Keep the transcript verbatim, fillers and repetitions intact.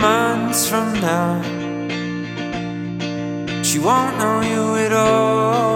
months from now, she won't know you at all.